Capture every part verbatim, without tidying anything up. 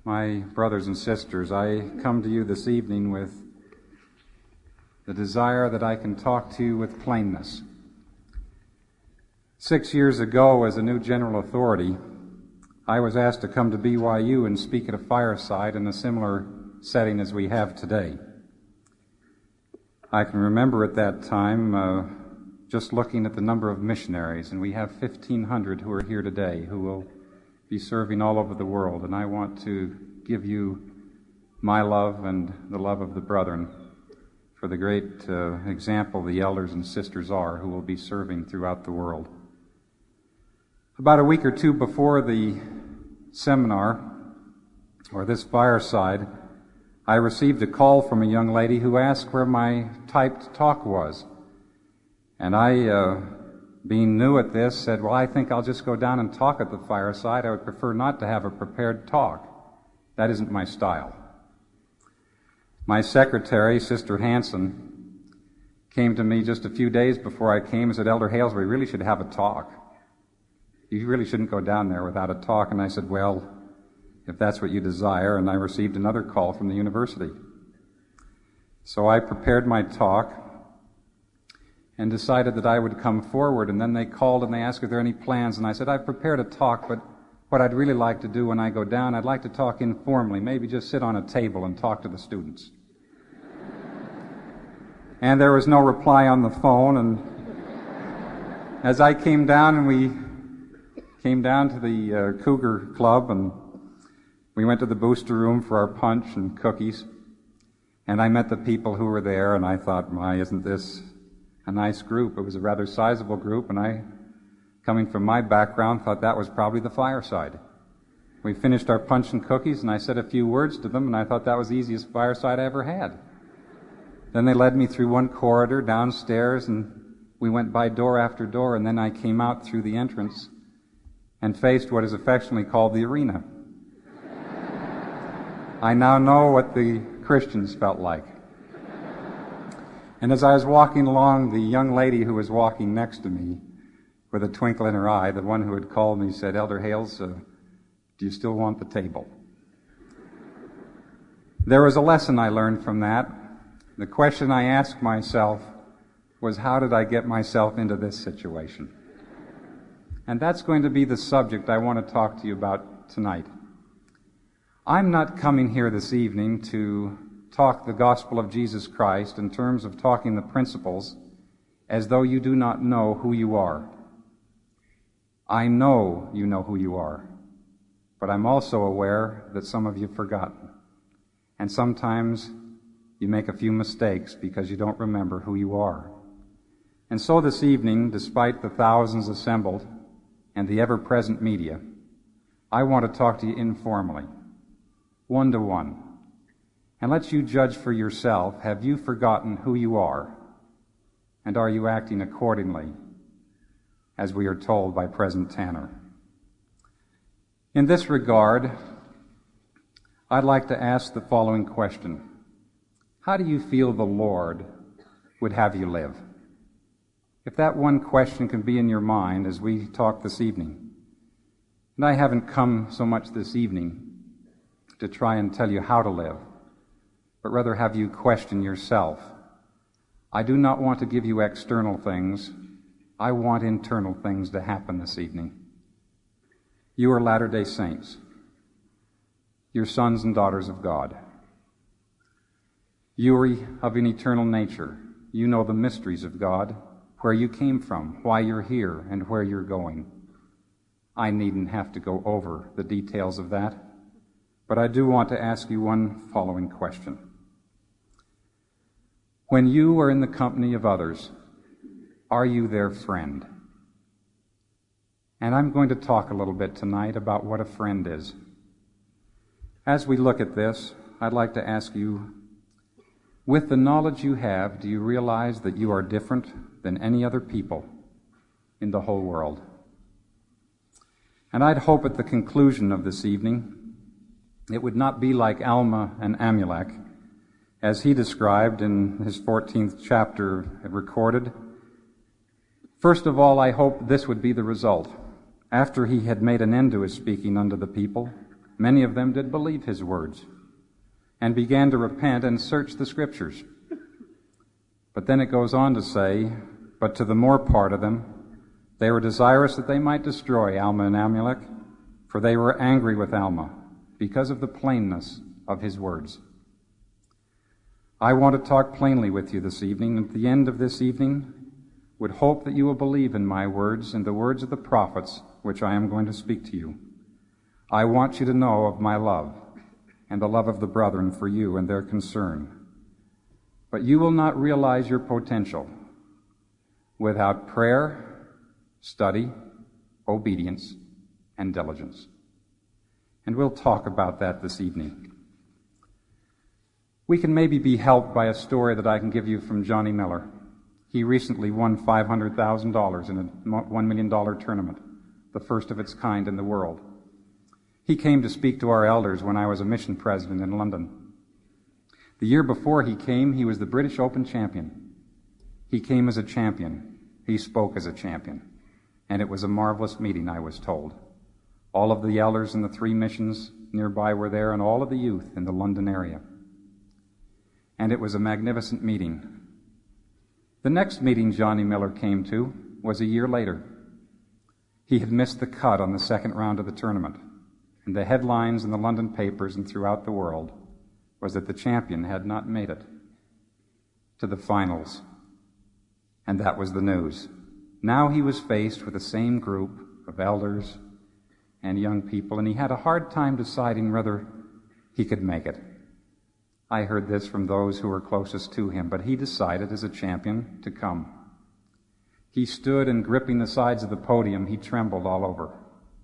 My brothers and sisters, I come to you this evening with the desire that I can talk to you with plainness. Six years ago, as a new general authority, I was asked to come to B Y U and speak at a fireside in a similar setting as we have today. I can remember at that time uh, just looking at the number of missionaries, and we have fifteen hundred who are here today who will be serving all over the world, and I want to give you my love and the love of the brethren for the great uh, example the elders and sisters are who will be serving throughout the world. About a week or two before the seminar, or this fireside, I received a call from a young lady who asked where my typed talk was. And I, uh, being new at this, said, well, I think I'll just go down and talk at the fireside. I would prefer not to have a prepared talk. That isn't my style. My secretary, Sister Hanson, came to me just a few days before I came and said, Elder Hales, we really should have a talk. You really shouldn't go down there without a talk. And I said, well, if that's what you desire. And I received another call from the university. So I prepared my talk and decided that I would come forward. And then they called and they asked if there are any plans. And I said, I've prepared a talk, but what I'd really like to do when I go down, I'd like to talk informally, maybe just sit on a table and talk to the students. And there was no reply on the phone. And as I came down, and we came down to the uh, Cougar Club, and we went to the booster room for our punch and cookies. And I met the people who were there, and I thought, my, isn't this a nice group? It was a rather sizable group, and I, coming from my background, thought that was probably the fireside. We finished our punch and cookies, and I said a few words to them, and I thought that was the easiest fireside I ever had. Then they led me through one corridor downstairs, and we went by door after door, and then I came out through the entrance and faced what is affectionately called the arena. I now know what the Christians felt like. And as I was walking along, the young lady who was walking next to me, with a twinkle in her eye, the one who had called me, said, Elder Hales, uh, do you still want the table? There was a lesson I learned from that. The question I asked myself was, how did I get myself into this situation? And that's going to be the subject I want to talk to you about tonight. I'm not coming here this evening to talk the gospel of Jesus Christ in terms of talking the principles as though you do not know who you are. I know you know who you are, but I'm also aware that some of you have forgotten. And sometimes you make a few mistakes because you don't remember who you are. And so this evening, despite the thousands assembled and the ever-present media, I want to talk to you informally, one-to-one, and let you judge for yourself, have you forgotten who you are, and are you acting accordingly, as we are told by President Tanner? In this regard, I'd like to ask the following question. How do you feel the Lord would have you live? If that one question can be in your mind as we talk this evening. And I haven't come so much this evening to try and tell you how to live, but rather have you question yourself. I do not want to give you external things. I want internal things to happen this evening. You are Latter-day Saints. You're sons and daughters of God. You are of an eternal nature. You know the mysteries of God, where you came from, why you're here, and where you're going. I needn't have to go over the details of that, but I do want to ask you one following question. When you are in the company of others, are you their friend? And I'm going to talk a little bit tonight about what a friend is. As we look at this, I'd like to ask you, with the knowledge you have, do you realize that you are different than any other people in the whole world? And I'd hope at the conclusion of this evening, it would not be like Alma and Amulek, as he described in his fourteenth chapter recorded. First of all, I hope this would be the result. After he had made an end to his speaking unto the people, many of them did believe his words and began to repent and search the Scriptures. But then it goes on to say, but to the more part of them, they were desirous that they might destroy Alma and Amulek, for they were angry with Alma because of the plainness of his words. I want to talk plainly with you this evening. At the end of this evening, would hope that you will believe in my words and the words of the prophets which I am going to speak to you. I want you to know of my love and the love of the brethren for you and their concern. But you will not realize your potential without prayer, study, obedience, and diligence. And we'll talk about that this evening. We can maybe be helped by a story that I can give you from Johnny Miller. He recently won five hundred thousand dollars in a one million dollars tournament, the first of its kind in the world. He came to speak to our elders when I was a mission president in London. The year before he came, he was the British Open champion. He came as a champion. He spoke as a champion. And it was a marvelous meeting, I was told. All of the elders in the three missions nearby were there, and all of the youth in the London area. And it was a magnificent meeting. The next meeting Johnny Miller came to was a year later. He had missed the cut on the second round of the tournament, and the headlines in the London papers and throughout the world was that the champion had not made it to the finals. And that was the news. Now he was faced with the same group of elders and young people, and he had a hard time deciding whether he could make it. I heard this from those who were closest to him, but he decided as a champion to come. He stood, and gripping the sides of the podium, he trembled all over.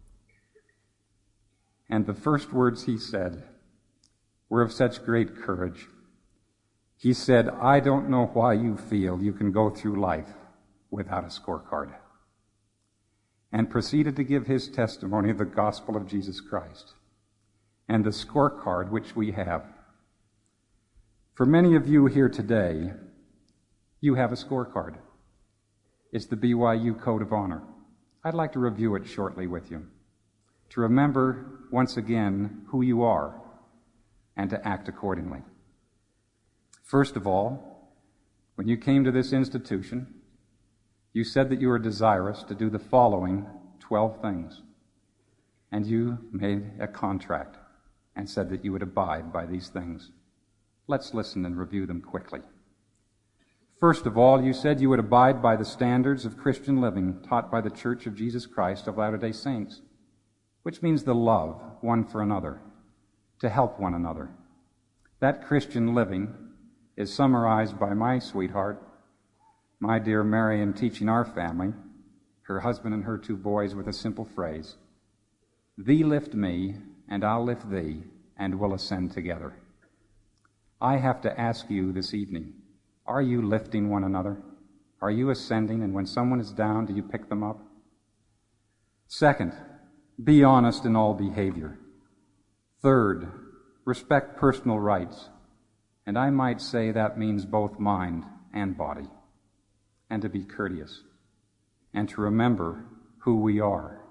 And the first words he said were of such great courage. He said, "I don't know why you feel you can go through life without a scorecard," and proceeded to give his testimony of the gospel of Jesus Christ and the scorecard which we have. For many of you here today, you have a scorecard. It's the B Y U Code of Honor. I'd like to review it shortly with you, to remember once again who you are and to act accordingly. First of all, when you came to this institution, you said that you were desirous to do the following twelve things, and you made a contract and said that you would abide by these things. Let's listen and review them quickly. First of all, you said you would abide by the standards of Christian living taught by the Church of Jesus Christ of Latter-day Saints, which means the love one for another, to help one another. That Christian living is summarized by my sweetheart, my dear Mary, in teaching our family, her husband and her two boys, with a simple phrase: "Thee lift me, and I'll lift thee, and we'll ascend together." I have to ask you this evening, are you lifting one another? Are you ascending, and when someone is down, do you pick them up? Second, be honest in all behavior. Third, respect personal rights. And I might say that means both mind and body. And to be courteous. And to remember who we are.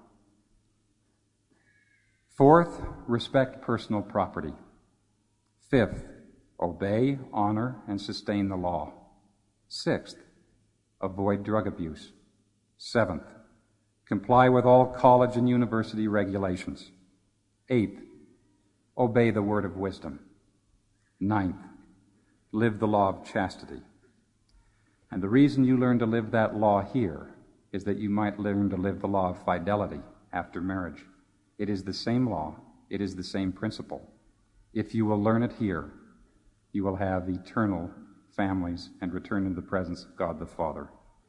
Fourth, respect personal property. Fifth, obey, honor, and sustain the law. Sixth, avoid drug abuse. Seventh, comply with all college and university regulations. Eighth, obey the word of wisdom. Ninth, live the law of chastity. And the reason you learn to live that law here is that you might learn to live the law of fidelity after marriage. It is the same law. It is the same principle. If you will learn it here, you will have eternal families and return in the presence of God the Father.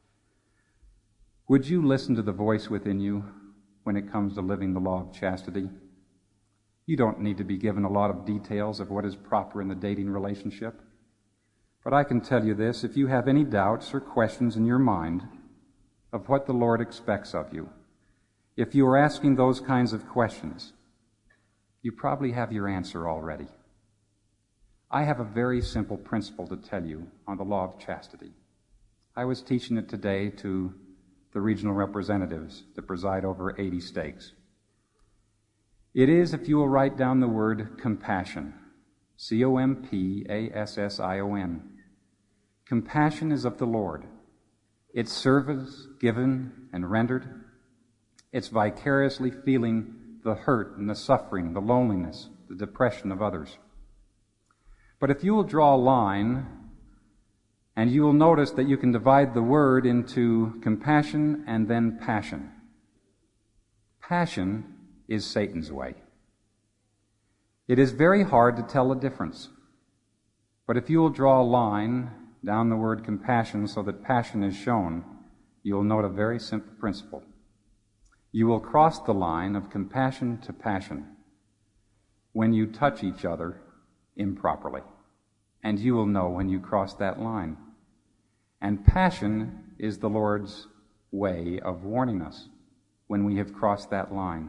Would you listen to the voice within you when it comes to living the law of chastity? You don't need to be given a lot of details of what is proper in the dating relationship. But I can tell you this, if you have any doubts or questions in your mind of what the Lord expects of you, if you are asking those kinds of questions, you probably have your answer already. I have a very simple principle to tell you on the law of chastity. I was teaching it today to the regional representatives that preside over eighty stakes. It is, if you will write down the word compassion, C O M P A S S I O N. Compassion is of the Lord. It's service given and rendered. It's vicariously feeling the hurt and the suffering, the loneliness, the depression of others. But if you will draw a line, and you will notice that you can divide the word into compassion and then passion. Passion is Satan's way. It is very hard to tell the difference. But if you will draw a line down the word compassion so that passion is shown, you will note a very simple principle. You will cross the line of compassion to passion when you touch each other improperly. And you will know when you cross that line. And passion is the Lord's way of warning us when we have crossed that line.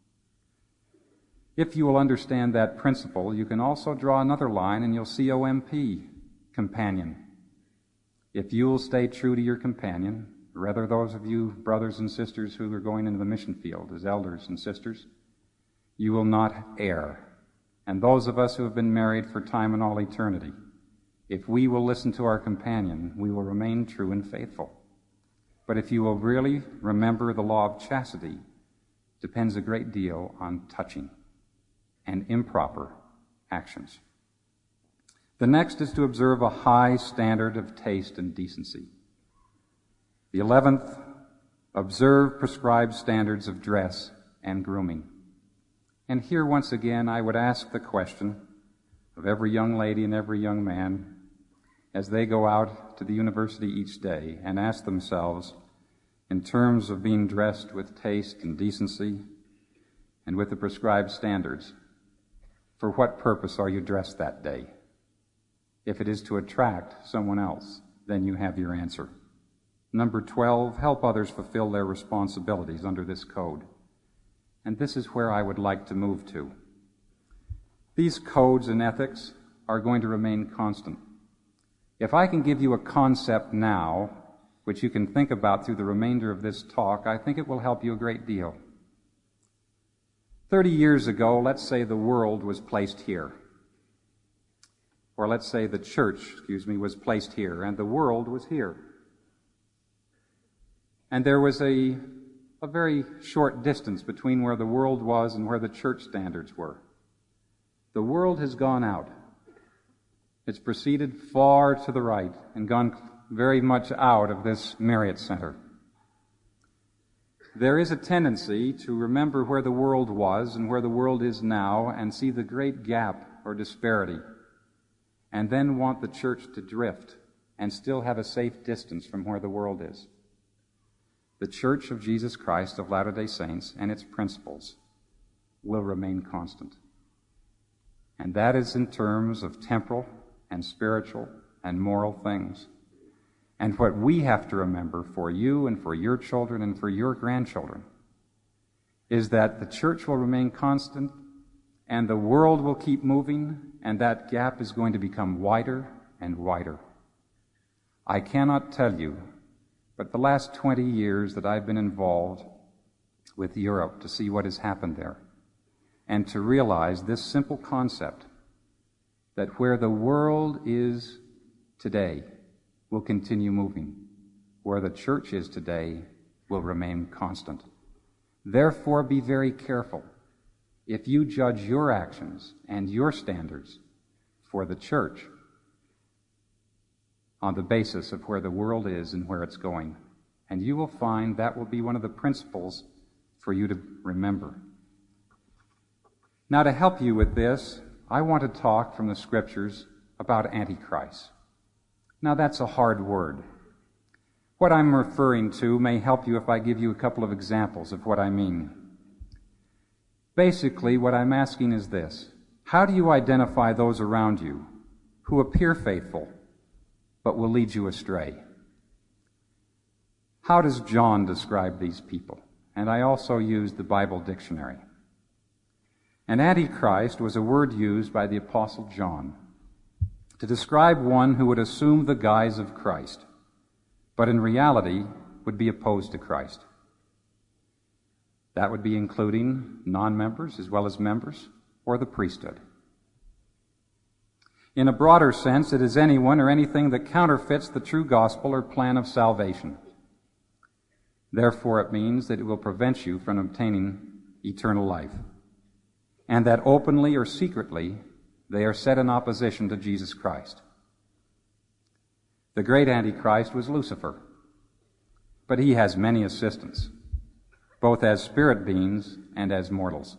If you will understand that principle, you can also draw another line and you'll see O M P, companion. If you will stay true to your companion, rather those of you brothers and sisters who are going into the mission field as elders and sisters, you will not err. And those of us who have been married for time and all eternity, if we will listen to our companion, we will remain true and faithful. But if you will really remember the law of chastity, depends a great deal on touching and improper actions. The next is to observe a high standard of taste and decency. The eleventh, observe prescribed standards of dress and grooming. And here once again I would ask the question of every young lady and every young man as they go out to the university each day and ask themselves, in terms of being dressed with taste and decency and with the prescribed standards, for what purpose are you dressed that day? If it is to attract someone else, then you have your answer. Number twelve, help others fulfill their responsibilities under this code. And this is where I would like to move to. These codes and ethics are going to remain constant. If I can give you a concept now, which you can think about through the remainder of this talk, I think it will help you a great deal. Thirty years ago, let's say the world was placed here. Or let's say the church, excuse me, was placed here, and the world was here. And there was a, a very short distance between where the world was and where the church standards were. The world has gone out. It's proceeded far to the right and gone very much out of this Marriott Center. There is a tendency to remember where the world was and where the world is now and see the great gap or disparity, and then want the church to drift and still have a safe distance from where the world is. The Church of Jesus Christ of Latter-day Saints and its principles will remain constant. And that is in terms of temporal and spiritual and moral things. And what we have to remember for you and for your children and for your grandchildren is that the church will remain constant and the world will keep moving, and that gap is going to become wider and wider. I cannot tell you, but the last twenty years that I've been involved with Europe to see what has happened there, and to realize this simple concept, that where the world is today will continue moving, where the church is today will remain constant. Therefore, be very careful if you judge your actions and your standards for the church on the basis of where the world is and where it's going. And you will find that will be one of the principles for you to remember. Now, to help you with this, I want to talk from the Scriptures about Antichrist. Now, that's a hard word. What I'm referring to may help you if I give you a couple of examples of what I mean. Basically, what I'm asking is this: how do you identify those around you who appear faithful but will lead you astray? How does John describe these people? And I also used the Bible dictionary. And Antichrist was a word used by the Apostle John to describe one who would assume the guise of Christ, but in reality would be opposed to Christ. That would be including non-members as well as members, or the priesthood. In a broader sense, it is anyone or anything that counterfeits the true gospel or plan of salvation. Therefore, it means that it will prevent you from obtaining eternal life, and that openly or secretly they are set in opposition to Jesus Christ. The great Antichrist was Lucifer, but he has many assistants, both as spirit beings and as mortals.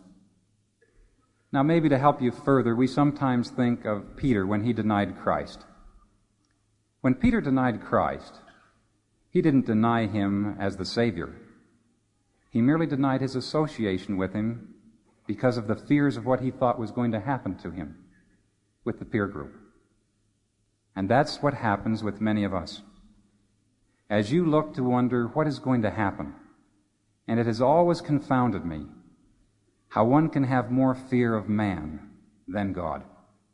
Now, maybe to help you further, we sometimes think of Peter when he denied Christ. When Peter denied Christ, he didn't deny him as the Savior. He merely denied his association with him because of the fears of what he thought was going to happen to him with the peer group. And that's what happens with many of us. As you look to wonder what is going to happen, and it has always confounded me how one can have more fear of man than God.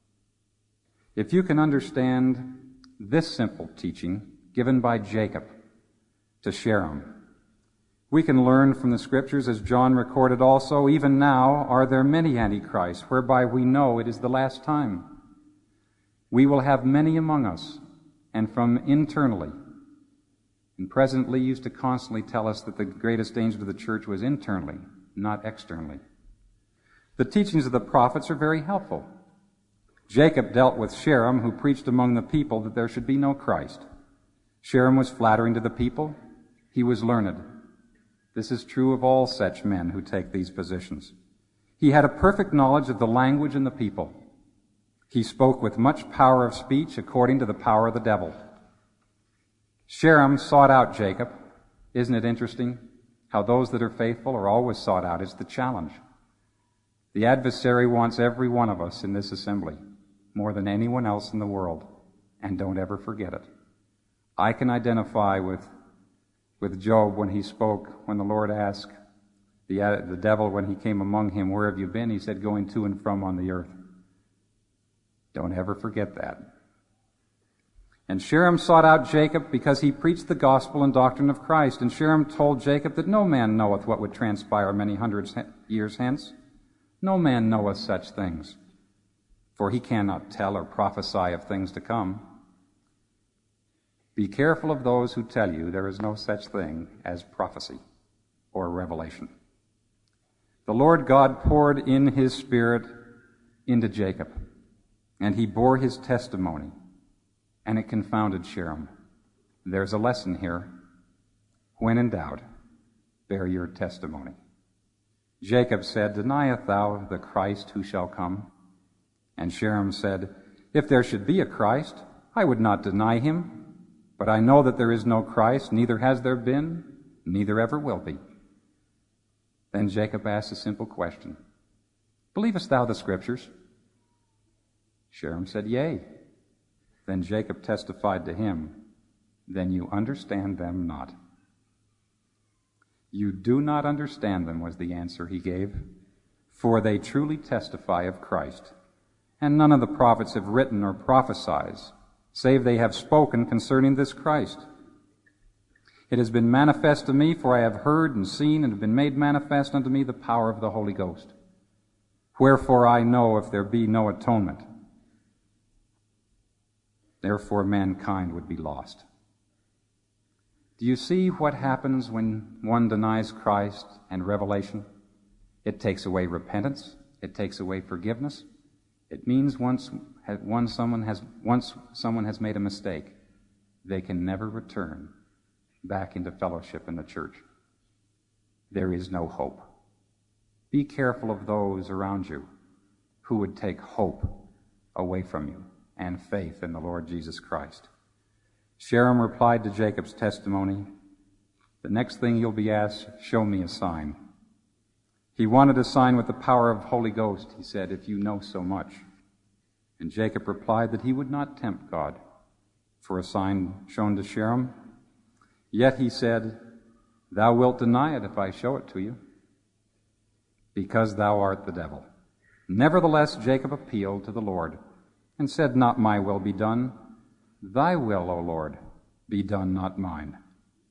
If you can understand this simple teaching given by Jacob to Sherem, we can learn from the Scriptures, as John recorded also, even now are there many antichrists, whereby we know it is the last time. We will have many among us, and from internally. And President Lee used to constantly tell us that the greatest danger to the church was internally, not externally. The teachings of the prophets are very helpful. Jacob dealt with Sherem, who preached among the people that there should be no Christ. Sherem was flattering to the people. He was learned. This is true of all such men who take these positions. He had a perfect knowledge of the language and the people. He spoke with much power of speech according to the power of the devil. Sherem sought out Jacob. Isn't it interesting how those that are faithful are always sought out? Is the challenge. The adversary wants every one of us in this assembly more than anyone else in the world, and don't ever forget it. I can identify with, with Job when he spoke, when the Lord asked the, the devil when he came among him, "Where have you been?" He said, "Going to and from on the earth." Don't ever forget that. And Sherem sought out Jacob because he preached the gospel and doctrine of Christ. And Sherem told Jacob that no man knoweth what would transpire many hundreds years hence. No man knoweth such things, for he cannot tell or prophesy of things to come. Be careful of those who tell you there is no such thing as prophecy or revelation. The Lord God poured in his Spirit into Jacob, and he bore his testimony, and it confounded Sherem. There's a lesson here. When in doubt, bear your testimony. Jacob said, "Denieth thou the Christ who shall come?" And Sherem said, "If there should be a Christ, I would not deny him. But I know that there is no Christ, neither has there been, neither ever will be." Then Jacob asked a simple question. "Believest thou the Scriptures?" Sherem said, "Yea." Then Jacob testified to him, "Then you understand them not." "You do not understand them," was the answer he gave, "for they truly testify of Christ. And none of the prophets have written or prophesied, save they have spoken concerning this Christ. It has been manifest to me, for I have heard and seen, and have been made manifest unto me the power of the Holy Ghost. Wherefore I know if there be no atonement, therefore mankind would be lost." Do you see what happens when one denies Christ and revelation? It takes away repentance. It takes away forgiveness. It means once, once, someone has, once someone has made a mistake, they can never return back into fellowship in the church. There is no hope. Be careful of those around you who would take hope away from you and faith in the Lord Jesus Christ. Sherem replied to Jacob's testimony, "The next thing you'll be asked, show me a sign." He wanted a sign with the power of the Holy Ghost, he said, "if you know so much." And Jacob replied that he would not tempt God for a sign shown to Sherem. Yet he said, "Thou wilt deny it if I show it to you, because thou art the devil." Nevertheless, Jacob appealed to the Lord and said, "Not my will be done. Thy will, O Lord, be done, not mine."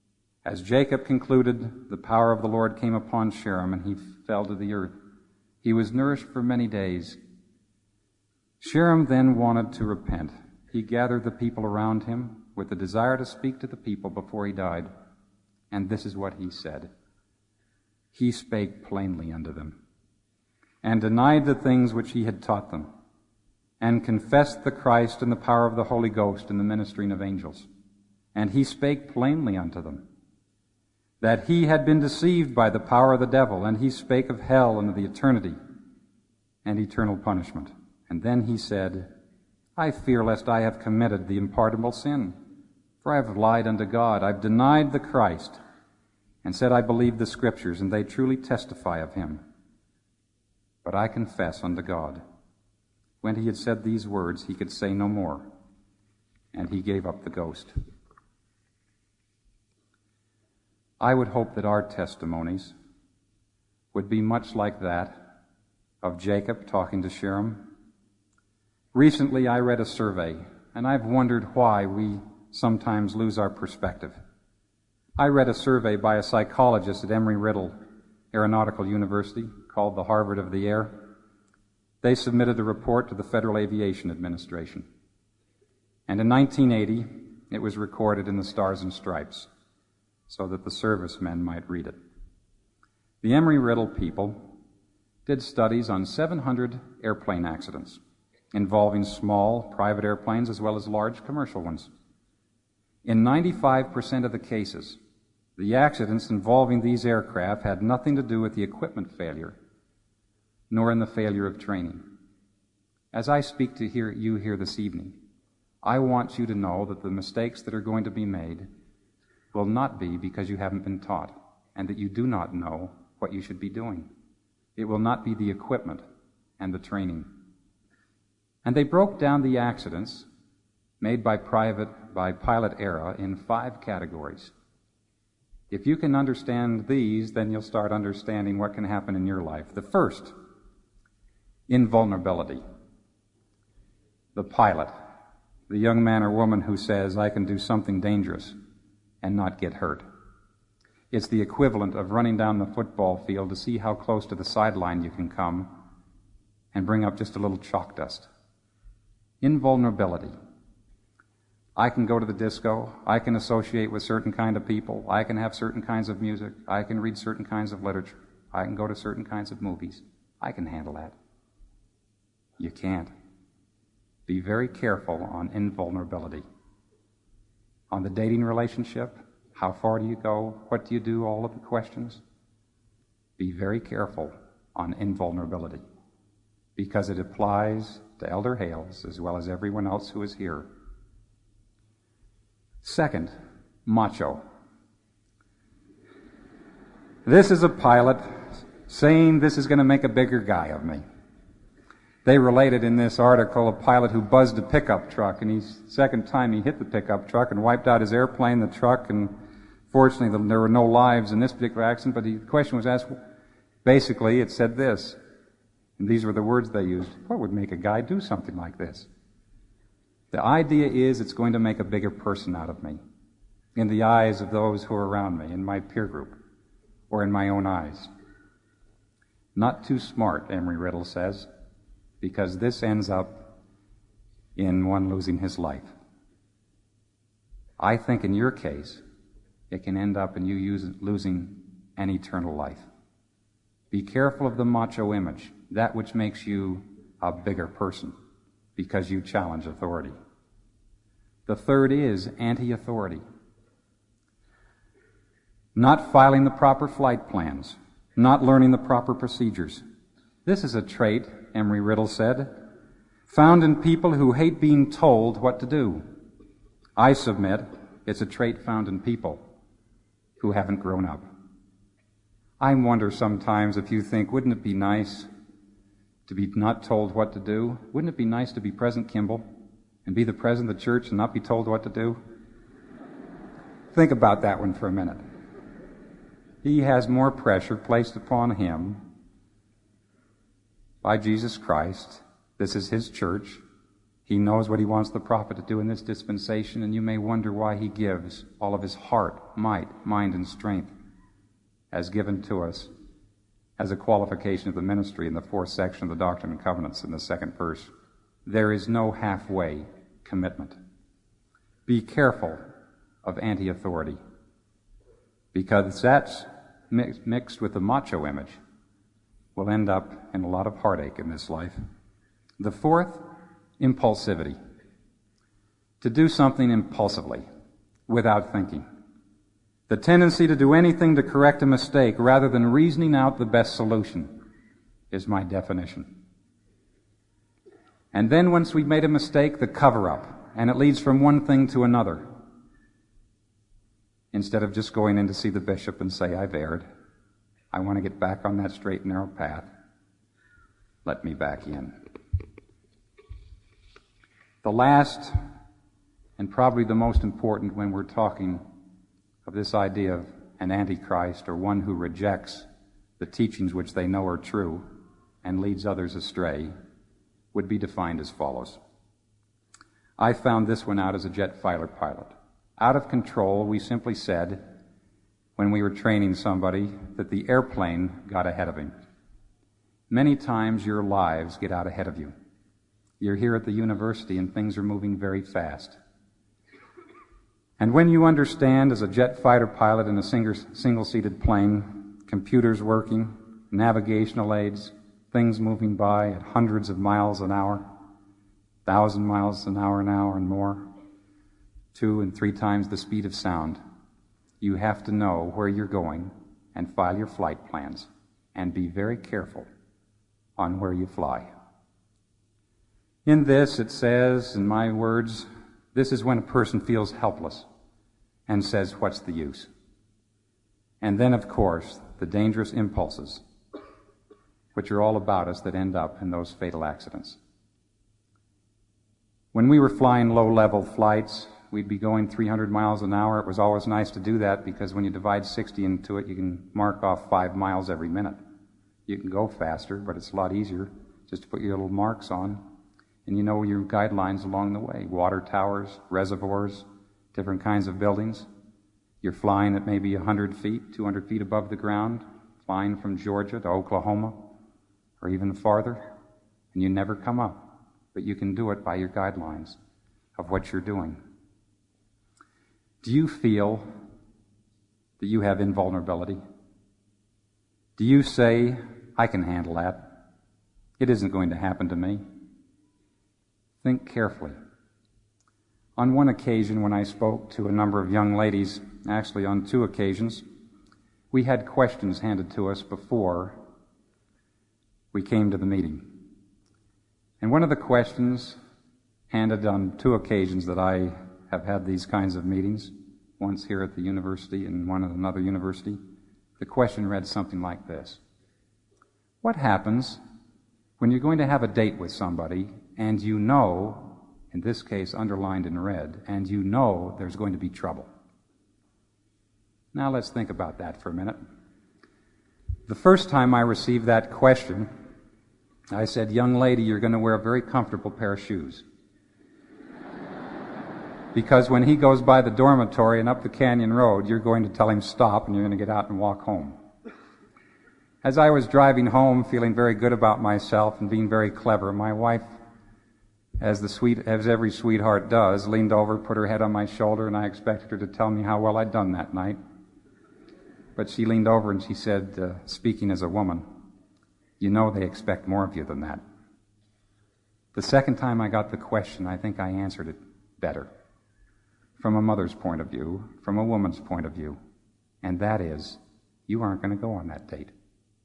As Jacob concluded, the power of the Lord came upon Sherem, and he fell to the earth. He was nourished for many days. Sherem then wanted to repent. He gathered the people around him with the desire to speak to the people before he died. And this is what he said. He spake plainly unto them, and denied the things which he had taught them, and confessed the Christ in the power of the Holy Ghost and the ministering of angels. And he spake plainly unto them, that he had been deceived by the power of the devil, and he spake of hell and of the eternity and eternal punishment. And then he said, I fear lest I have committed the unpardonable sin, for I have lied unto God. I've denied the Christ, and said I believe the Scriptures, and they truly testify of him. But I confess unto God. When he had said these words, he could say no more, and he gave up the ghost. I would hope that our testimonies would be much like that of Jacob talking to Sherem. Recently, I read a survey, and I've wondered why we sometimes lose our perspective. I read a survey by a psychologist at Embry-Riddle Aeronautical University called the Harvard of the Air. They submitted a report to the Federal Aviation Administration. And in nineteen eighty, it was recorded in the Stars and Stripes, so that the servicemen might read it. The Embry-Riddle people did studies on seven hundred airplane accidents involving small private airplanes as well as large commercial ones. In ninety-five percent of the cases, the accidents involving these aircraft had nothing to do with the equipment failure, nor in the failure of training. As I speak to hear, you here this evening, I want you to know that the mistakes that are going to be made will not be because you haven't been taught and that you do not know what you should be doing. It will not be the equipment and the training. And they broke down the accidents made by private, by pilot era in five categories. If you can understand these, then you'll start understanding what can happen in your life. The first, invulnerability. The pilot, the young man or woman who says, I can do something dangerous and not get hurt. It's the equivalent of running down the football field to see how close to the sideline you can come and bring up just a little chalk dust. Invulnerability. I can go to the disco. I can associate with certain kind of people. I can have certain kinds of music. I can read certain kinds of literature. I can go to certain kinds of movies. I can handle that. You can't. Be very careful on invulnerability. On the dating relationship, how far do you go? What do you do? All of the questions. Be very careful on invulnerability, because it applies to Elder Hales as well as everyone else who is here. Second, macho. This is a pilot saying this is going to make a bigger guy of me. They related in this article a pilot who buzzed a pickup truck, and he's second time he hit the pickup truck and wiped out his airplane, the truck, and fortunately there were no lives in this particular accident, but the question was asked, basically it said this, and these were the words they used, what would make a guy do something like this? The idea is it's going to make a bigger person out of me in the eyes of those who are around me, in my peer group, or in my own eyes. Not too smart, Embry-Riddle says, because this ends up in one losing his life. I think in your case, it can end up in you using, losing an eternal life. Be careful of the macho image, that which makes you a bigger person, because you challenge authority. The third is anti-authority. Not filing the proper flight plans, not learning the proper procedures. This is a trait, Embry-Riddle said, found in people who hate being told what to do. I submit it's a trait found in people who haven't grown up. I wonder sometimes if you think, wouldn't it be nice to be not told what to do? Wouldn't it be nice to be President Kimball and be the president of the church and not be told what to do? Think about that one for a minute. He has more pressure placed upon him by Jesus Christ. This is his church. He knows what he wants the prophet to do in this dispensation, and you may wonder why he gives all of his heart, might, mind, and strength as given to us as a qualification of the ministry in the fourth section of the Doctrine and Covenants in the second verse. There is no halfway commitment. Be careful of anti-authority, because that's mixed with the macho image will end up in a lot of heartache in this life. The fourth, impulsivity. To do something impulsively, without thinking. The tendency to do anything to correct a mistake rather than reasoning out the best solution is my definition. And then once we've made a mistake, the cover-up, and it leads from one thing to another. Instead of just going in to see the bishop and say, I've erred. I want to get back on that straight and narrow path. Let me back in. The last, and probably the most important when we're talking of this idea of an antichrist, or one who rejects the teachings which they know are true and leads others astray, would be defined as follows. I found this one out as a jet fighter pilot. Out of control, we simply said, when we were training somebody, that the airplane got ahead of him. Many times your lives get out ahead of you. You're here at the university and things are moving very fast. And when you understand as a jet fighter pilot in a single-seated plane, computers working, navigational aids, things moving by at hundreds of miles an hour, thousand miles an hour an hour and more, two and three times the speed of sound, you have to know where you're going and file your flight plans and be very careful on where you fly. In this, it says, in my words, this is when a person feels helpless and says, what's the use? And then, of course, the dangerous impulses, which are all about us, that end up in those fatal accidents. When we were flying low-level flights, we'd be going three hundred miles an hour. It was always nice to do that because when you divide sixty into it, you can mark off five miles every minute. You can go faster, but it's a lot easier just to put your little marks on. And you know your guidelines along the way. Water towers, reservoirs, different kinds of buildings. You're flying at maybe one hundred feet, two hundred feet above the ground, flying from Georgia to Oklahoma, or even farther, and you never come up. But you can do it by your guidelines of what you're doing. Do you feel that you have invulnerability? Do you say, I can handle that. It isn't going to happen to me. Think carefully. On one occasion when I spoke to a number of young ladies, actually on two occasions, we had questions handed to us before we came to the meeting. And one of the questions handed on two occasions that I have had these kinds of meetings, once here at the university and one at another university, the question read something like this. What happens when you're going to have a date with somebody and you know, in this case underlined in red, and you know there's going to be trouble? Now let's think about that for a minute. The first time I received that question, I said, young lady, you're going to wear a very comfortable pair of shoes. Because when he goes by the dormitory and up the canyon road, you're going to tell him stop and you're going to get out and walk home. As I was driving home, feeling very good about myself and being very clever, my wife, as the sweet, as every sweetheart does, leaned over, put her head on my shoulder, and I expected her to tell me how well I'd done that night. But she leaned over and she said, uh, speaking as a woman, you know they expect more of you than that. The second time I got the question, I think I answered it better. From a mother's point of view, from a woman's point of view. And that is, you aren't going to go on that date.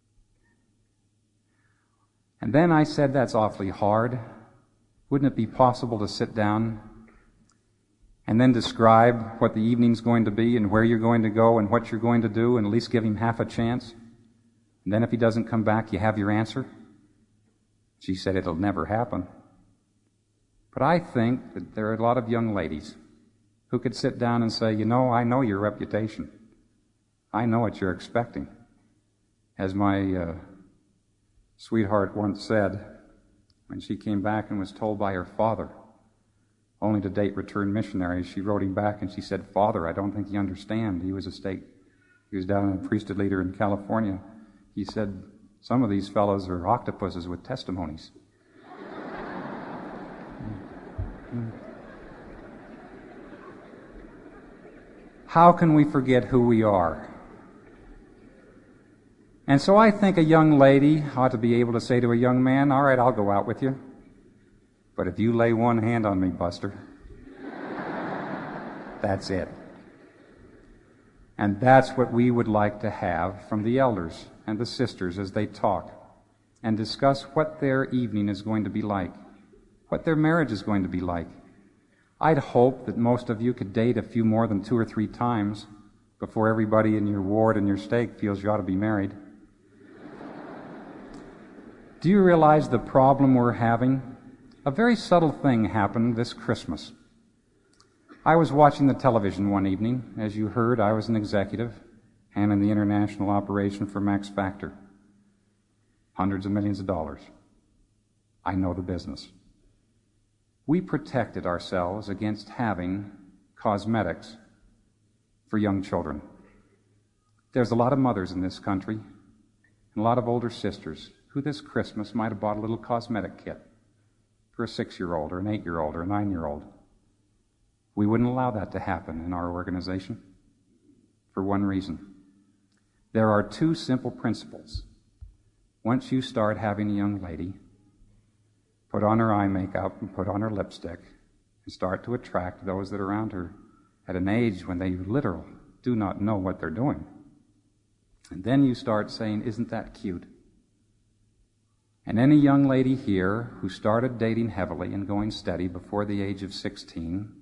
And then I said, that's awfully hard. Wouldn't it be possible to sit down and then describe what the evening's going to be and where you're going to go and what you're going to do, and at least give him half a chance? And then if he doesn't come back, you have your answer? She said, it'll never happen. But I think that there are a lot of young ladies who could sit down and say, you know, I know your reputation. I know what you're expecting. As my uh, sweetheart once said, when she came back and was told by her father only to date returned missionaries. She wrote him back and she said, "Father, I don't think you understand." He was a state, he was down a priesthood leader in California. He said, "Some of these fellows are octopuses with testimonies." How can we forget who we are? And so I think a young lady ought to be able to say to a young man, "All right, I'll go out with you. But if you lay one hand on me, Buster, that's it." And that's what we would like to have from the elders and the sisters as they talk and discuss what their evening is going to be like, what their marriage is going to be like. I'd hope that most of you could date a few more than two or three times before everybody in your ward and your stake feels you ought to be married. Do you realize the problem we're having? A very subtle thing happened this Christmas. I was watching the television one evening. As you heard, I was an executive and in the international operation for Max Factor. Hundreds of millions of dollars. I know the business. We protected ourselves against having cosmetics for young children. There's a lot of mothers in this country and a lot of older sisters who this Christmas might have bought a little cosmetic kit for a six-year-old or an eight-year-old or a nine-year-old. We wouldn't allow that to happen in our organization for one reason. There are two simple principles. Once you start having a young lady put on her eye makeup and put on her lipstick and start to attract those that are around her at an age when they literally do not know what they're doing. And then you start saying, "Isn't that cute?" And any young lady here who started dating heavily and going steady before the age of sixteen,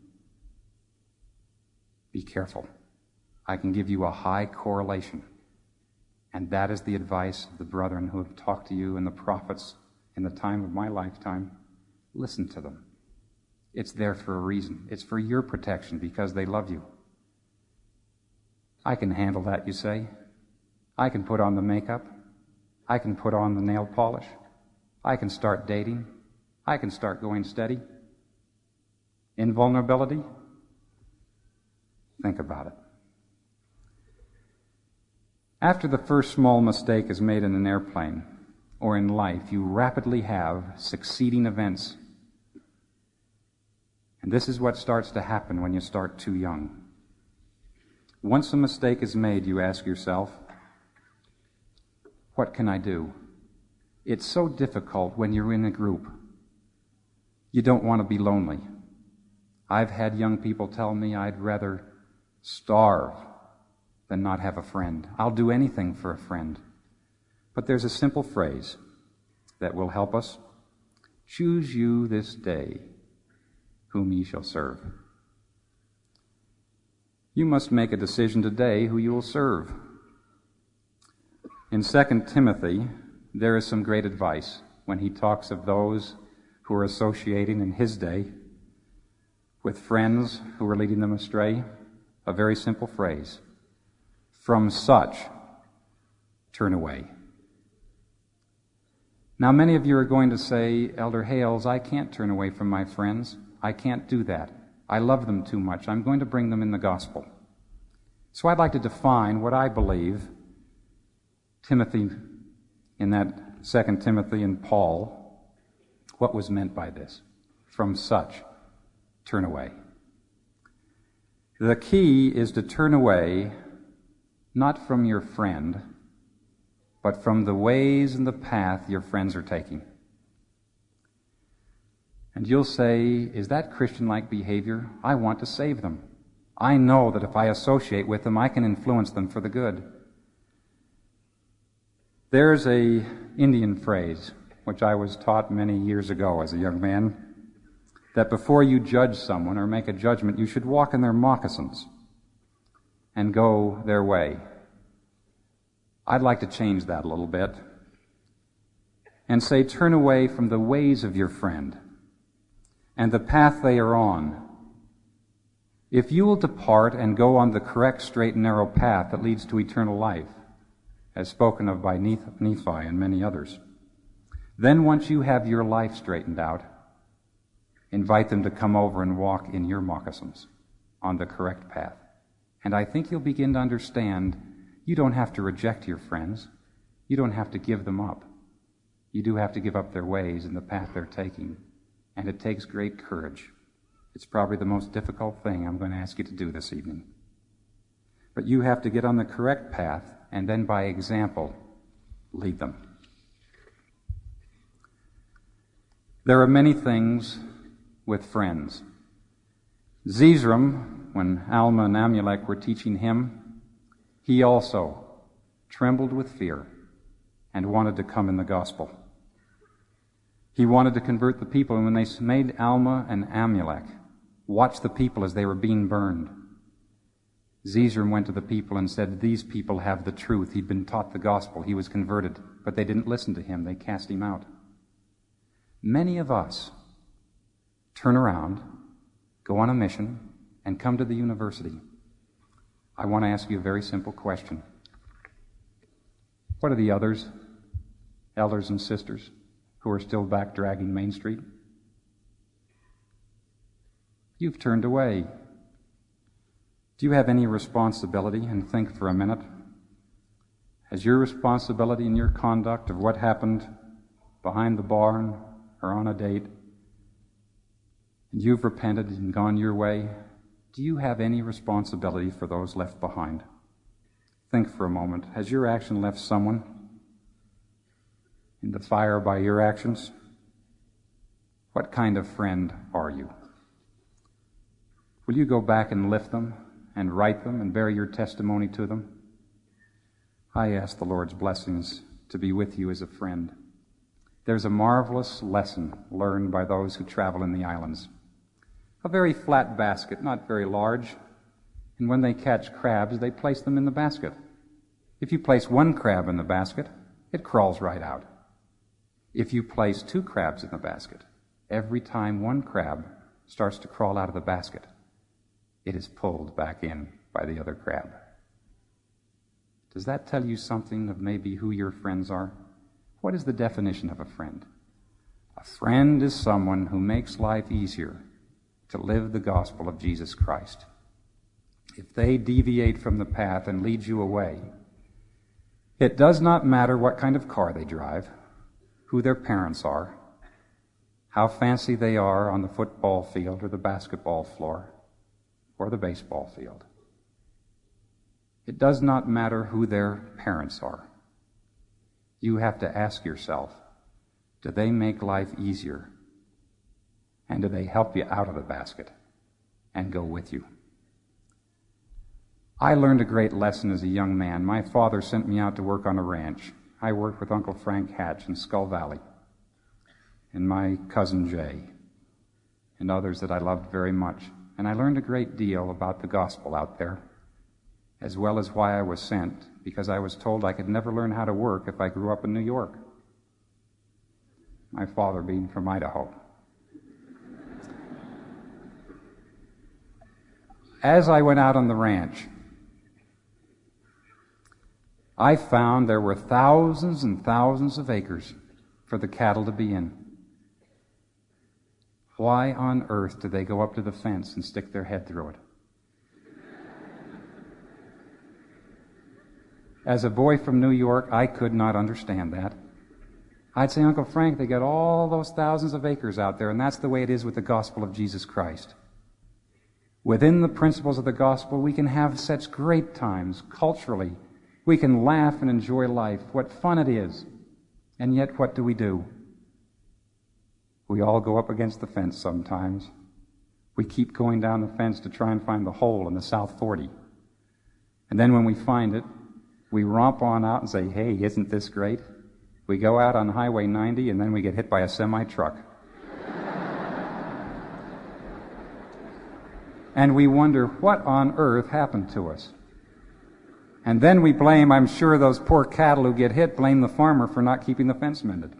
be careful. I can give you a high correlation. And that is the advice of the brethren who have talked to you and the prophets in the time of my lifetime. Listen to them. It's there for a reason. It's for your protection because they love you. I can handle that, you say. I can put on the makeup. I can put on the nail polish. I can start dating. I can start going steady. Invulnerability? Think about it. After the first small mistake is made in an airplane or in life, you rapidly have succeeding events. And this is what starts to happen when you start too young. Once a mistake is made, you ask yourself, what can I do? It's so difficult when you're in a group. You don't want to be lonely. I've had young people tell me I'd rather starve than not have a friend. I'll do anything for a friend. But there's a simple phrase that will help us. Choose you this day whom ye shall serve. You must make a decision today who you will serve. In Second Timothy, there is some great advice when he talks of those who are associating in his day with friends who are leading them astray. A very simple phrase. From such, turn away. Now, many of you are going to say, Elder Hales, I can't turn away from my friends. I can't do that. I love them too much. I'm going to bring them in the gospel. So I'd like to define what I believe Timothy, in that Second Timothy and Paul, what was meant by this. From such, turn away. The key is to turn away not from your friend, but from the ways and the path your friends are taking. And you'll say, is that Christian-like behavior? I want to save them. I know that if I associate with them, I can influence them for the good. There's a Indian phrase, which I was taught many years ago as a young man, that before you judge someone or make a judgment, you should walk in their moccasins and go their way. I'd like to change that a little bit and say, turn away from the ways of your friend and the path they are on. If you will depart and go on the correct, straight, and narrow path that leads to eternal life, as spoken of by Nephi and many others, then once you have your life straightened out, Invite them to come over and walk in your moccasins on the correct path. And I think you'll begin to understand you don't have to reject your friends. You don't have to give them up. You do have to give up their ways and the path they're taking. And it takes great courage. It's probably the most difficult thing I'm going to ask you to do this evening. But you have to get on the correct path and then by example, lead them. There are many things with friends. Zeezrom, when Alma and Amulek were teaching him, he also trembled with fear and wanted to come in the gospel. He wanted to convert the people, and when they made Alma and Amulek watch the people as they were being burned, Zeezrom went to the people and said, these people have the truth. He'd been taught the gospel. He was converted, but they didn't listen to him. They cast him out. Many of us turn around, go on a mission, and come to the university. I want to ask you a very simple question. What are the others, elders and sisters, who are still back dragging Main Street? You've turned away. Do you have any responsibility? And think for a minute. Has your responsibility in your conduct of what happened behind the barn or on a date, and you've repented and gone your way, do you have any responsibility for those left behind? Think for a moment. Has your action left someone in the fire by your actions? What kind of friend are you? Will you go back and lift them and write them and bear your testimony to them? I ask the Lord's blessings to be with you as a friend. There's a marvelous lesson learned by those who travel in the islands. A very flat basket, not very large, and when they catch crabs, they place them in the basket. If you place one crab in the basket, it crawls right out. If you place two crabs in the basket, every time one crab starts to crawl out of the basket, it is pulled back in by the other crab. Does that tell you something of maybe who your friends are? What is the definition of a friend? A friend is someone who makes life easier to live the gospel of Jesus Christ. If they deviate from the path and lead you away, it does not matter what kind of car they drive, who their parents are, how fancy they are on the football field or the basketball floor or the baseball field. It does not matter who their parents are. You have to ask yourself, do they make life easier? And do they help you out of the basket and go with you? I learned a great lesson as a young man. My father sent me out to work on a ranch. I worked with Uncle Frank Hatch in Skull Valley, and my cousin Jay, and others that I loved very much. And I learned a great deal about the gospel out there, as well as why I was sent, because I was told I could never learn how to work if I grew up in New York. My father being from Idaho. As I went out on the ranch, I found there were thousands and thousands of acres for the cattle to be in. Why on earth do they go up to the fence and stick their head through it? As a boy from New York, I could not understand that. I'd say, Uncle Frank, they got all those thousands of acres out there, and that's the way it is with the gospel of Jesus Christ. Within the principles of the gospel, we can have such great times culturally. We can laugh and enjoy life. What fun it is. And yet, what do we do? We all go up against the fence sometimes. We keep going down the fence to try and find the hole in the South forty. And then when we find it, we romp on out and say, hey, isn't this great? We go out on Highway ninety, and then we get hit by a semi-truck. And we wonder, what on earth happened to us? And then we blame, I'm sure those poor cattle who get hit, blame the farmer for not keeping the fence mended.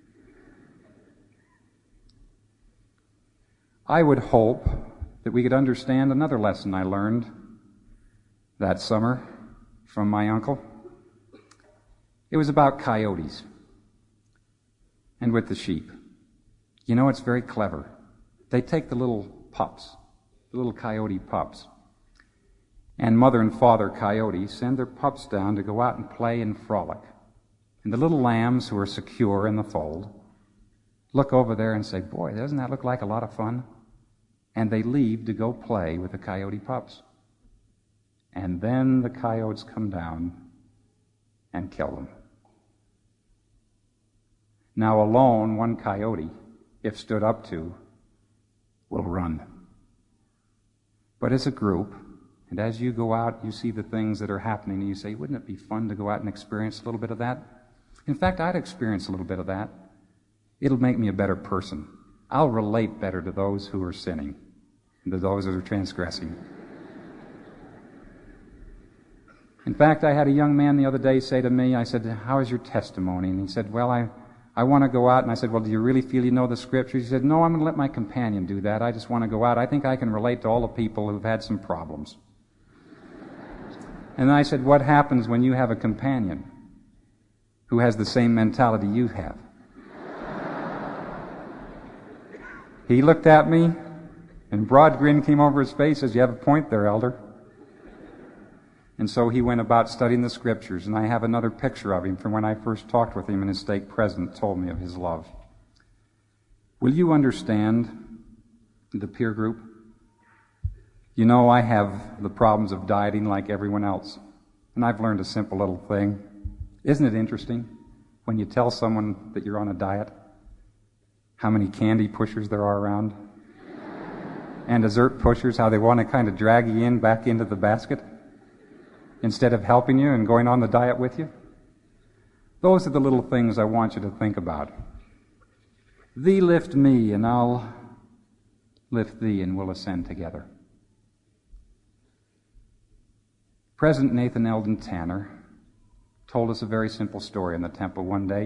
I would hope that we could understand another lesson I learned that summer from my uncle. It was about coyotes and with the sheep. You know, it's very clever. they take the little pups, the little coyote pups, and mother and father coyote send their pups down to go out and play and frolic. And the little lambs who are secure in the fold look over there and say, boy, doesn't that look like a lot of fun? And they leave to go play with the coyote pups. And then the coyotes come down and kill them. Now alone, one coyote, if stood up to, will run. But as a group, and as you go out, you see the things that are happening, and you say, wouldn't it be fun to go out and experience a little bit of that? In fact, I'd experience a little bit of that. It'll make me a better person. I'll relate better to those who are sinning and to those that are transgressing. In fact, I had a young man the other day say to me, I said, how is your testimony? And he said, well, I, I want to go out. And I said, well, do you really feel you know the Scriptures? He said, no, I'm going to let my companion do that. I just want to go out. I think I can relate to all the people who've had some problems. And I said, what happens when you have a companion who has the same mentality you have? He looked at me, and a broad grin came over his face, says, you have a point there, elder. And so he went about studying the Scriptures, and I have another picture of him from when I first talked with him, and his stake president told me of his love. Will you understand the peer group? You know, I have the problems of dieting like everyone else, and I've learned a simple little thing. Isn't it interesting when you tell someone that you're on a diet, how many candy pushers there are around? And dessert pushers, how they want to kind of drag you in back into the basket instead of helping you and going on the diet with you? Those are the little things I want you to think about. Thee lift me, and I'll lift thee, and we'll ascend together. President Nathan Eldon Tanner told us a very simple story in the temple one day.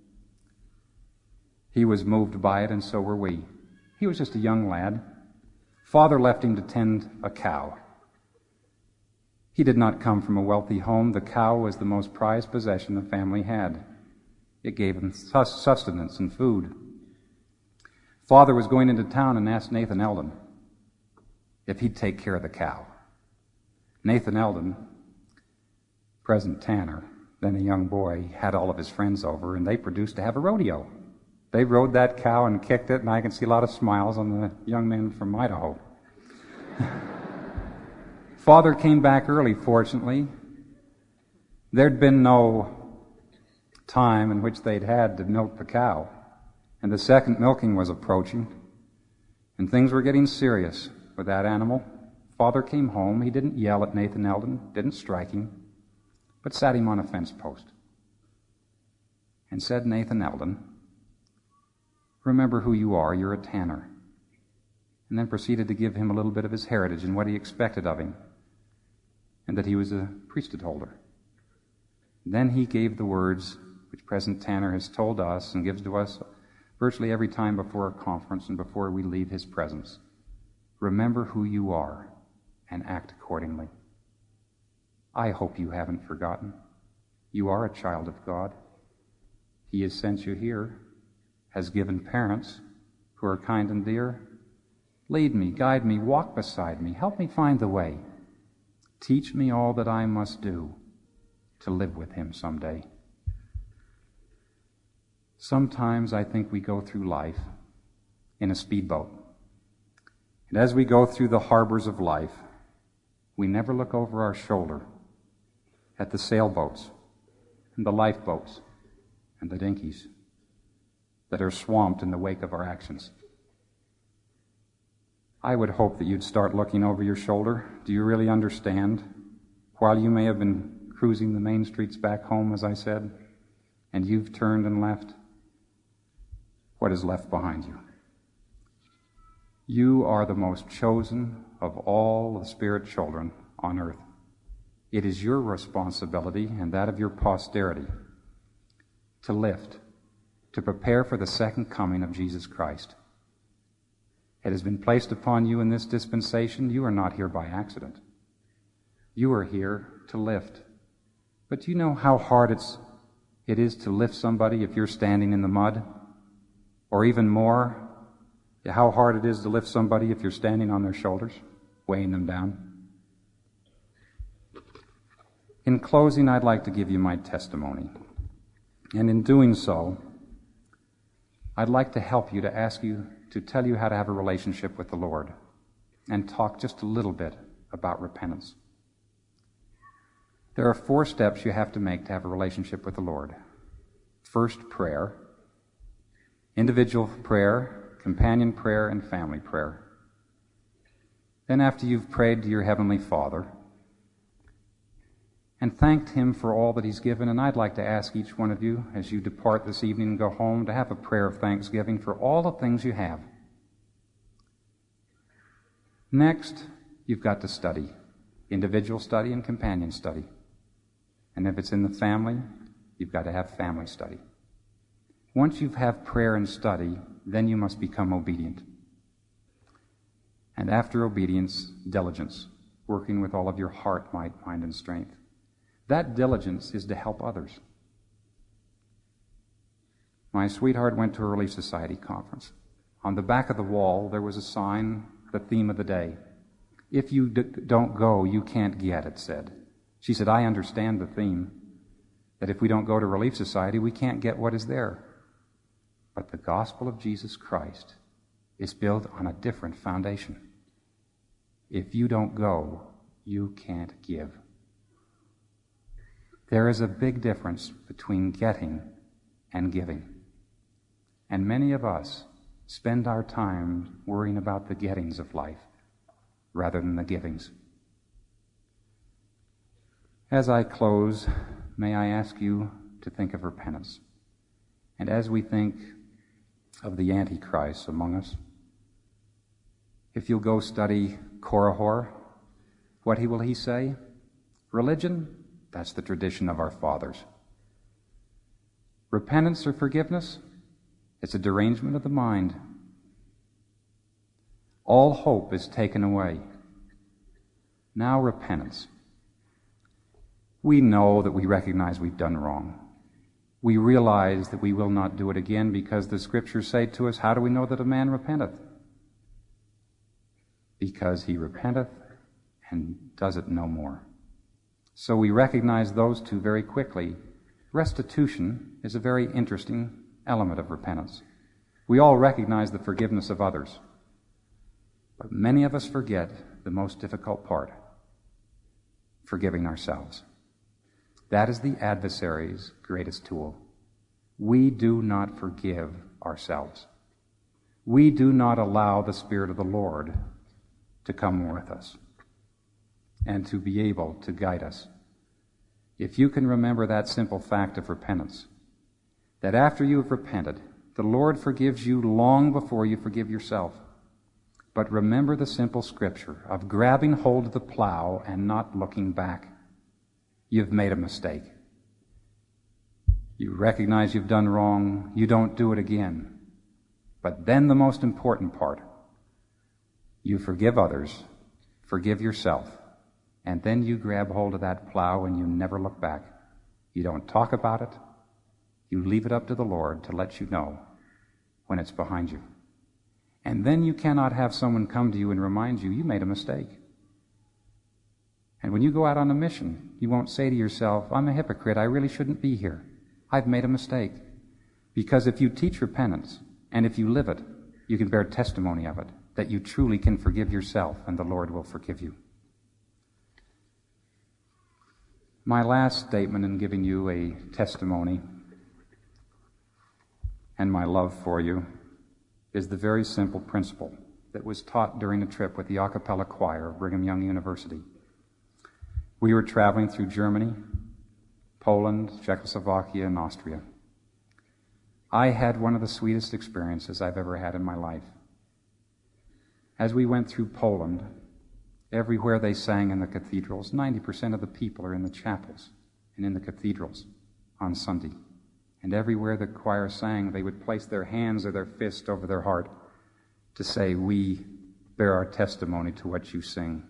He was moved by it, and so were we. He was just a young lad. Father left him to tend a cow. He did not come from a wealthy home. The cow was the most prized possession the family had. It gave him sustenance and food. Father was going into town and asked Nathan Eldon if he'd take care of the cow. Nathan Eldon, President Tanner, then a young boy, had all of his friends over, and they produced to have a rodeo. They rode that cow and kicked it, and I can see a lot of smiles on the young men from Idaho. Father came back early, fortunately. There'd been no time in which they'd had to milk the cow, and the second milking was approaching, and things were getting serious with that animal. Father came home. He didn't yell at Nathan Eldon, didn't strike him, but sat him on a fence post and said, Nathan Eldon, remember who you are. You're a tanner. And then proceeded to give him a little bit of his heritage and what he expected of him, and that he was a priesthood holder. Then he gave the words which President Tanner has told us and gives to us virtually every time before a conference and before we leave his presence. Remember who you are and act accordingly. I hope you haven't forgotten. You are a child of God. He has sent you here, has given parents who are kind and dear. Lead me, guide me, walk beside me, help me find the way. Teach me all that I must do to live with him someday. Sometimes I think we go through life in a speedboat. And as we go through the harbors of life, we never look over our shoulder at the sailboats and the lifeboats and the dinghies that are swamped in the wake of our actions. I would hope that you'd start looking over your shoulder. Do you really understand? While you may have been cruising the main streets back home, as I said, and you've turned and left, what is left behind you? You are the most chosen of all the Spirit children on earth. It is your responsibility and that of your posterity to lift, to prepare for the second coming of Jesus Christ. It has been placed upon you in this dispensation. You are not here by accident. You are here to lift. But do you know how hard it's, it is to lift somebody if you're standing in the mud? Or even more, How hard it is to lift somebody if you're standing on their shoulders, weighing them down. In closing, I'd like to give you my testimony. And in doing so, I'd like to help you, to ask you, to tell you how to have a relationship with the Lord and talk just a little bit about repentance. There are four steps you have to make to have a relationship with the Lord. First, prayer. Individual prayer, companion prayer, and family prayer. Then after you've prayed to your Heavenly Father and thanked Him for all that He's given, and I'd like to ask each one of you as you depart this evening and go home to have a prayer of thanksgiving for all the things you have. Next, you've got to study. Individual study and companion study. And if it's in the family, you've got to have family study. Once you have prayer and study, then you must become obedient. And after obedience, diligence, working with all of your heart, might, mind, and strength. That diligence is to help others. My sweetheart went to a Relief Society conference. On the back of the wall, there was a sign, the theme of the day. If you d- don't go, you can't get, it said. She said, I understand the theme, that if we don't go to Relief Society, we can't get what is there. But the gospel of Jesus Christ is built on a different foundation. If you don't go, you can't give. There is a big difference between getting and giving. And many of us spend our time worrying about the gettings of life rather than the givings. As I close, may I ask you to think of repentance. And as we think of the Antichrist among us, if you'll go study Korihor, what he will he say? Religion? That's the tradition of our fathers. Repentance or forgiveness? It's a derangement of the mind. All hope is taken away. Now repentance. We know that we recognize we've done wrong. We realize that we will not do it again because the Scriptures say to us, how do we know that a man repenteth? Because he repenteth and does it no more. So we recognize those two very quickly. Restitution is a very interesting element of repentance. We all recognize the forgiveness of others. But many of us forget the most difficult part, forgiving ourselves. That is the adversary's greatest tool. We do not forgive ourselves. We do not allow the Spirit of the Lord to come with us and to be able to guide us. If you can remember that simple fact of repentance, that after you have repented, the Lord forgives you long before you forgive yourself. But remember the simple scripture of grabbing hold of the plow and not looking back. You've made a mistake. You recognize you've done wrong. You don't do it again. But then the most important part, you forgive others, forgive yourself, and then you grab hold of that plow and you never look back. You don't talk about it. You leave it up to the Lord to let you know when it's behind you. And then you cannot have someone come to you and remind you, you made a mistake. And when you go out on a mission, you won't say to yourself, I'm a hypocrite, I really shouldn't be here. I've made a mistake. Because if you teach repentance, and if you live it, you can bear testimony of it, that you truly can forgive yourself, and the Lord will forgive you. My last statement in giving you a testimony and my love for you is the very simple principle that was taught during a trip with the a cappella choir of Brigham Young University. We were traveling through Germany, Poland, Czechoslovakia, and Austria. I had one of the sweetest experiences I've ever had in my life. As we went through Poland, everywhere they sang in the cathedrals, ninety percent of the people are in the chapels and in the cathedrals on Sunday. And everywhere the choir sang, they would place their hands or their fist over their heart to say, we bear our testimony to what you sing.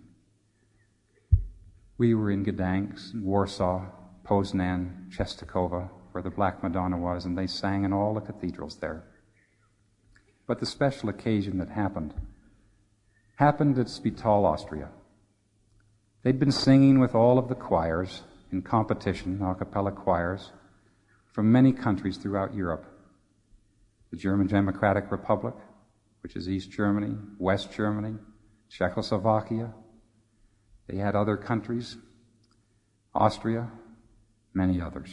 We were in Gdansk, Warsaw, Poznan, Czestochowa, where the Black Madonna was, and they sang in all the cathedrals there. But the special occasion that happened happened at Spital, Austria. They'd been singing with all of the choirs in competition, a cappella choirs, from many countries throughout Europe. The German Democratic Republic, which is East Germany, West Germany, Czechoslovakia. They had other countries, Austria, many others.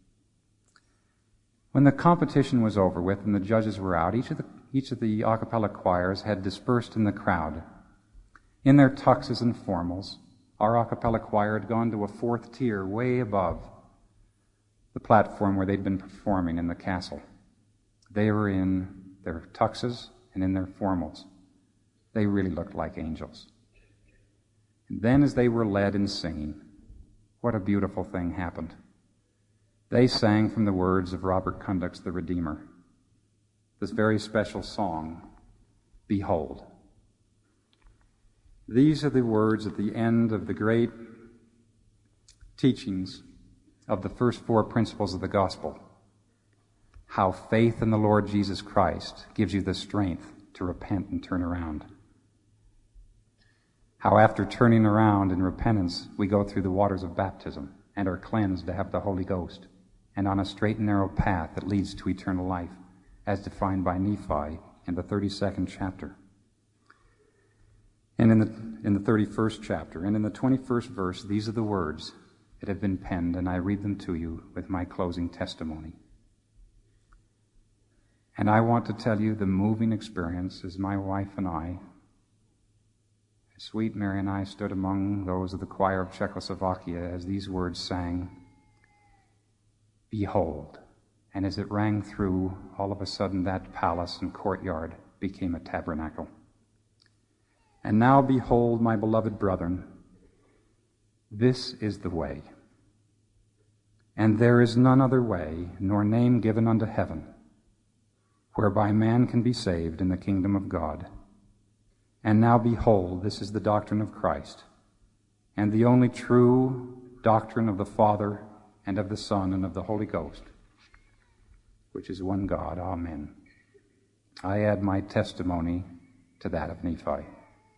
When the competition was over with and the judges were out, each of the, each of the a cappella choirs had dispersed in the crowd. In their tuxes and formals, our a cappella choir had gone to a fourth tier way above the platform where they'd been performing in the castle. They were in their tuxes and in their formals. They really looked like angels. And then as they were led in singing, what a beautiful thing happened. They sang from the words of Robert Kunduk's The Redeemer, this very special song, Behold. These are the words at the end of the great teachings of the first four principles of the gospel. How faith in the Lord Jesus Christ gives you the strength to repent and turn around. How after turning around in repentance, we go through the waters of baptism and are cleansed to have the Holy Ghost, and on a straight and narrow path that leads to eternal life, as defined by Nephi in the thirty-second chapter. And in the, in the thirty-first chapter, and in the twenty-first verse, these are the words that have been penned, and I read them to you with my closing testimony. And I want to tell you the moving experience as my wife and I, sweet Mary and I, stood among those of the choir of Czechoslovakia as these words sang, Behold. And as it rang through, all of a sudden that palace and courtyard became a tabernacle. And now behold, my beloved brethren, this is the way. And there is none other way, nor name given unto heaven, whereby man can be saved in the kingdom of God. And now behold, this is the doctrine of Christ, and the only true doctrine of the Father, and of the Son, and of the Holy Ghost, which is one God. Amen. I add my testimony to that of Nephi.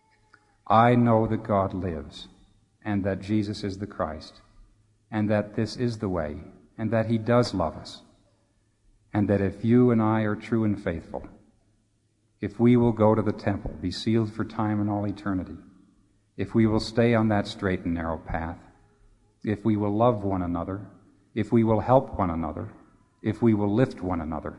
I know that God lives, and that Jesus is the Christ, and that this is the way, and that He does love us, and that if you and I are true and faithful, if we will go to the temple, be sealed for time and all eternity, if we will stay on that straight and narrow path, if we will love one another, if we will help one another, if we will lift one another,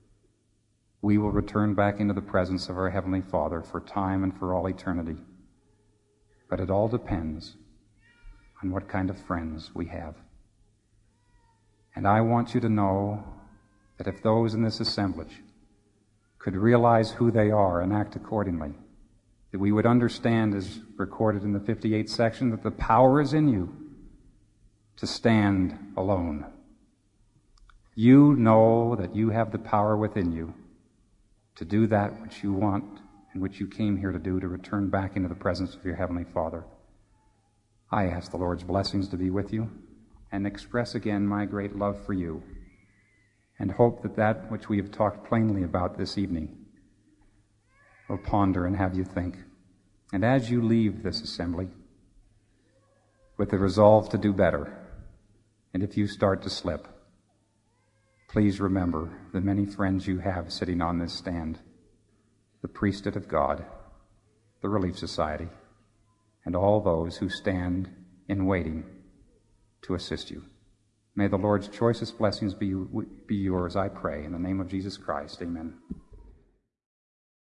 we will return back into the presence of our Heavenly Father for time and for all eternity. But it all depends on what kind of friends we have. And I want you to know that if those in this assemblage could realize who they are and act accordingly, that we would understand, as recorded in the fifty-eighth section, that the power is in you to stand alone. You know that you have the power within you to do that which you want and which you came here to do, to return back into the presence of your Heavenly Father. I ask the Lord's blessings to be with you and express again my great love for you, and hope that that which we have talked plainly about this evening will ponder and have you think. And as you leave this assembly with the resolve to do better, and if you start to slip, please remember the many friends you have sitting on this stand, the priesthood of God, the Relief Society, and all those who stand in waiting to assist you. May the Lord's choicest blessings be, be yours, I pray, in the name of Jesus Christ. Amen.